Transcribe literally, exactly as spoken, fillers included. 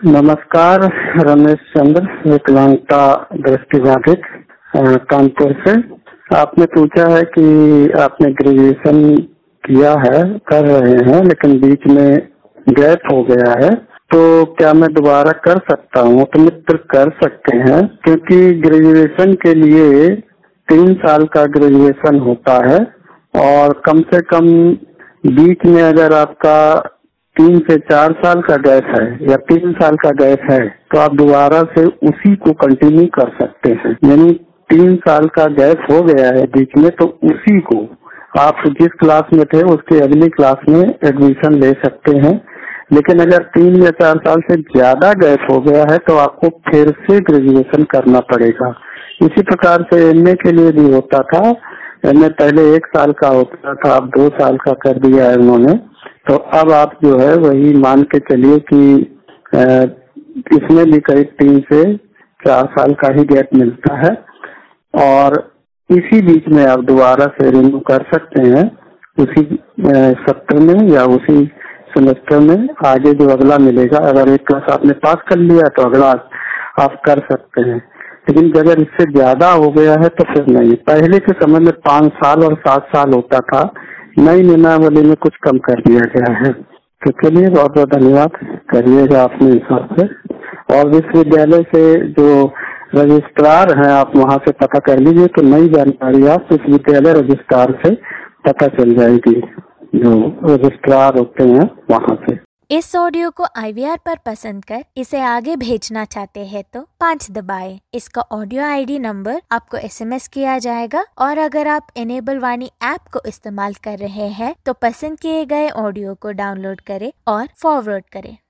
नमस्कार, रमेश चंद्र, विकलांगता दृष्टिबाधित, अ, कानपुर से। आपने पूछा है कि आपने ग्रेजुएशन किया है, कर रहे हैं, लेकिन बीच में गैप हो गया है, तो क्या मैं दोबारा कर सकता हूँ? तो मित्र कर सकते हैं, क्योंकि ग्रेजुएशन के लिए तीन साल का ग्रेजुएशन होता है और कम से कम बीच में अगर आपका तीन से चार साल का गैप है या तीन साल का गैप है तो आप दोबारा से उसी को कंटिन्यू कर सकते हैं। यानी तीन साल का गैप हो गया है बीच में, तो उसी को आप जिस क्लास में थे उसके अगली क्लास में एडमिशन ले सकते हैं। लेकिन अगर तीन या चार साल से ज्यादा गैप हो गया है तो आपको फिर से ग्रेजुएशन करना पड़ेगा। इसी प्रकार से एमए के लिए भी होता था। एमए पहले एक साल का होता था, अब दो साल का कर दिया है उन्होंने। तो अब आप जो है वही मान के चलिए कि इसमें भी करीब तीन से चार साल का ही गैप मिलता है और इसी बीच में आप दोबारा से रिन्यू कर सकते हैं उसी सत्र में या उसी सेमेस्टर में। आगे जो अगला मिलेगा, अगर एक क्लास आपने पास कर लिया तो अगला आप कर सकते हैं। लेकिन अगर इससे ज्यादा हो गया है तो फिर नहीं। पहले के समय में पाँच साल और सात साल होता था, नई नियमावली में कुछ कम कर दिया गया है। तो चलिए, बहुत बहुत धन्यवाद, करिएगा अपने हिसाब से। और विश्वविद्यालय से जो रजिस्ट्रार हैं आप वहाँ से पता कर लीजिए, तो नई जानकारी आप विश्वविद्यालय रजिस्ट्रार से पता चल जाएगी, जो रजिस्ट्रार होते हैं वहाँ से। इस ऑडियो को आई वी आर पर पसंद कर इसे आगे भेजना चाहते हैं तो पाँच दबाएं। इसका ऑडियो आई डी नंबर आपको एस एम एस किया जाएगा और अगर आप इनेबल वाणी ऐप को इस्तेमाल कर रहे हैं तो पसंद किए गए ऑडियो को डाउनलोड करें और फॉरवर्ड करें।